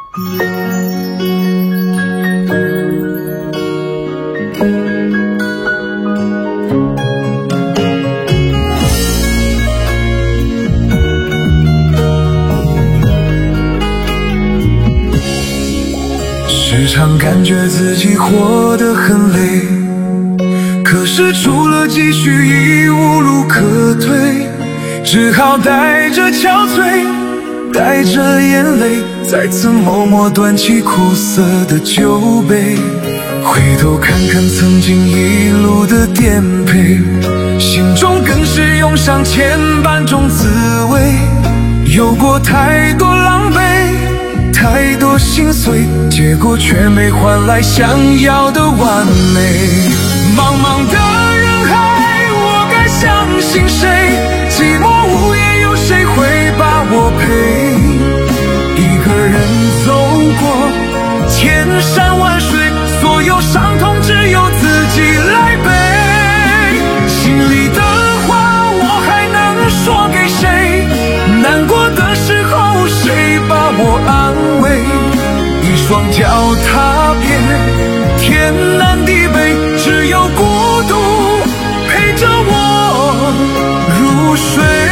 时常感觉自己活得很累，可是除了继续已无路可退，只好带着憔悴，带着眼泪，再次默默端起苦涩的酒杯，回头看看曾经一路的颠沛，心中更是涌上千百种滋味，有过太多狼狈，太多心碎，结果却没换来想要的完美。茫茫的人海，我该相信谁？寂寞无言，有谁会把我陪？一个人走过千山万水，所有伤痛只有自己来背。心里的话我还能说给谁？难过的时候谁把我安慰？一双脚踏遍天南地北，只有孤独陪着我入睡。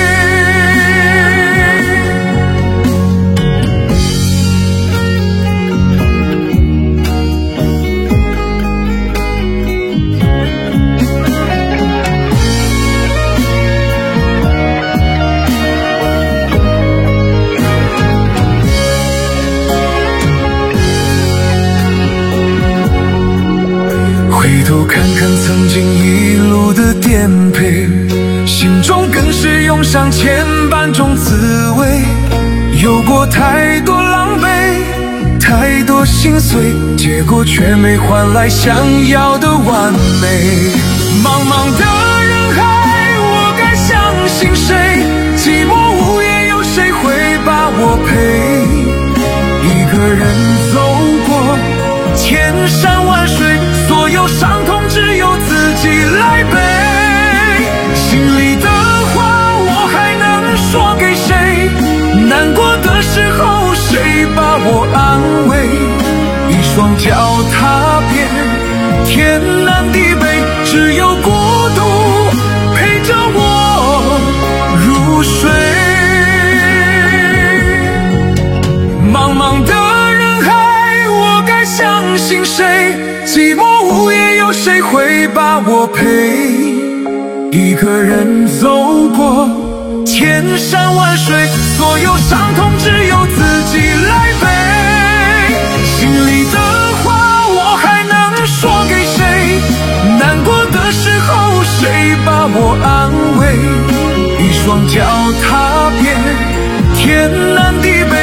回头看看曾经一路的颠沛，心中更是涌上千百种滋味，有过太多狼狈，太多心碎，结果却没换来想要的完美。茫茫的人海，我该相信谁？寂寞无言，有谁会把我陪？一个人走过千山万水，所有伤痛只有自己来背。心里的话我还能说给谁？难过的时候谁把我安慰？一双脚踏遍天南地北，只有孤独陪着我入睡。茫茫的人海，我该相信谁？寂寞无言，有谁会把我陪？一个人走过千山万水，所有伤痛只有自己来背。心里的话我还能说给谁？难过的时候谁把我安慰？一双脚踏遍天南地北，